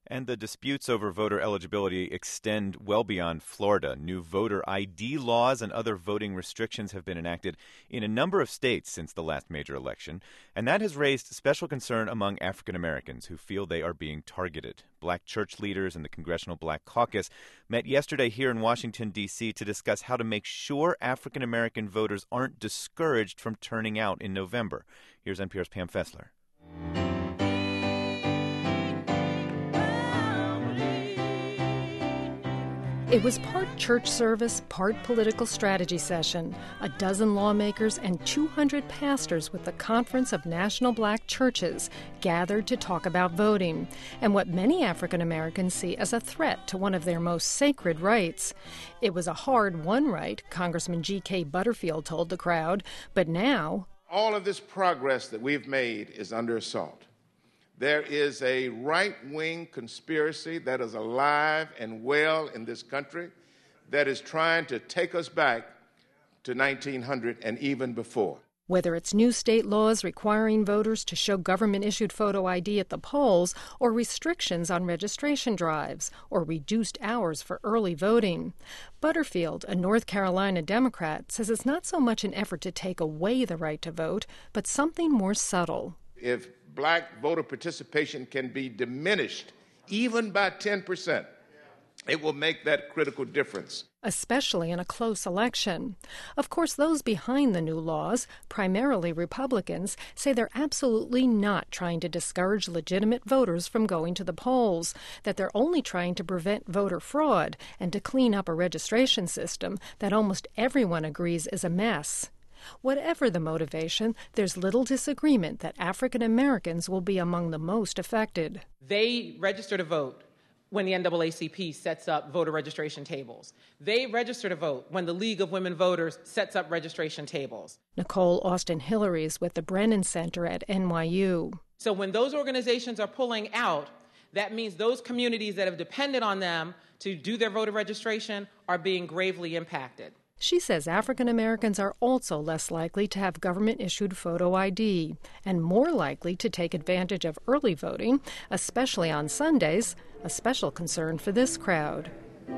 And the disputes over voter eligibility extend well beyond Florida. New voter ID laws and other voting restrictions have been enacted in a number of states since the last major election, and that has raised special concern among African Americans who feel they are being targeted. Black church leaders and the Congressional Black Caucus met yesterday here in Washington, D.C. to discuss how to make sure African American voters aren't discouraged from turning out in November. Here's NPR's Pam Fessler. It was part church service, part political strategy session. A dozen lawmakers and 200 pastors with the Conference of National Black Churches gathered to talk about voting and what many African Americans see as a threat to one of their most sacred rights. It was a hard-won right, Congressman G.K. Butterfield told the crowd, but now all of this progress that we've made is under assault. There is a right-wing conspiracy that is alive and well in this country that is trying to take us back to 1900 and even before. Whether it's new state laws requiring voters to show government-issued photo ID at the polls, or restrictions on registration drives, or reduced hours for early voting. Butterfield, a North Carolina Democrat, says it's not so much an effort to take away the right to vote, but something more subtle. If black voter participation can be diminished even by 10%, it will make that critical difference. Especially in a close election. Of course, those behind the new laws, primarily Republicans, say they're absolutely not trying to discourage legitimate voters from going to the polls, that they're only trying to prevent voter fraud and to clean up a registration system that almost everyone agrees is a mess. Whatever the motivation, there's little disagreement that African Americans will be among the most affected. They register to vote when the NAACP sets up voter registration tables. They register to vote when the League of Women Voters sets up registration tables. Nicole Austin Hillary is with the Brennan Center at NYU. So when those organizations are pulling out, that means those communities that have depended on them to do their voter registration are being gravely impacted. She says African Americans are also less likely to have government-issued photo ID and more likely to take advantage of early voting, especially on Sundays, a special concern for this crowd.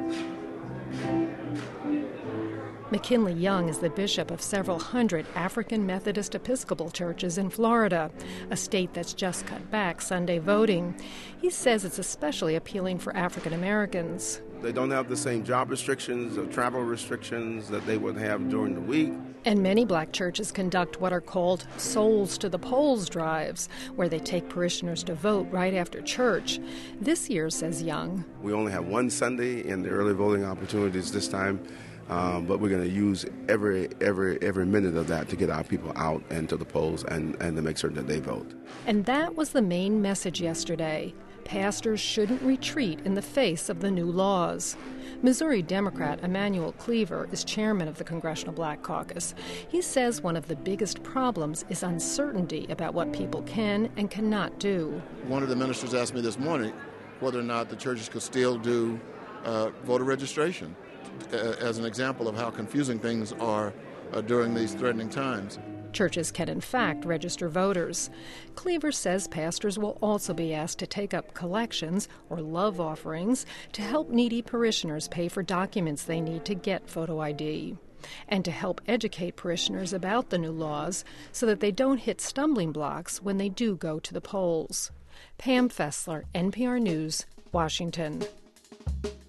McKinley Young is the bishop of several hundred African Methodist Episcopal churches in Florida, a state that's just cut back Sunday voting. He says it's especially appealing for African Americans. They don't have the same job restrictions or travel restrictions that they would have during the week. And many black churches conduct what are called Souls to the Polls drives, where they take parishioners to vote right after church. This year, says Young, we only have one Sunday in the early voting opportunities this time, but we're going to use every minute of that to get our people out and to the polls and to make certain that they vote. And that was the main message yesterday. Pastors shouldn't retreat in the face of the new laws. Missouri Democrat Emanuel Cleaver is chairman of the Congressional Black Caucus. He says one of the biggest problems is uncertainty about what people can and cannot do. One of the ministers asked me this morning whether or not the churches could still do voter registration, as an example of how confusing things are during these threatening times. Churches can, in fact, register voters. Cleaver says pastors will also be asked to take up collections or love offerings to help needy parishioners pay for documents they need to get photo ID, and to help educate parishioners about the new laws so that they don't hit stumbling blocks when they do go to the polls. Pam Fessler, NPR News, Washington.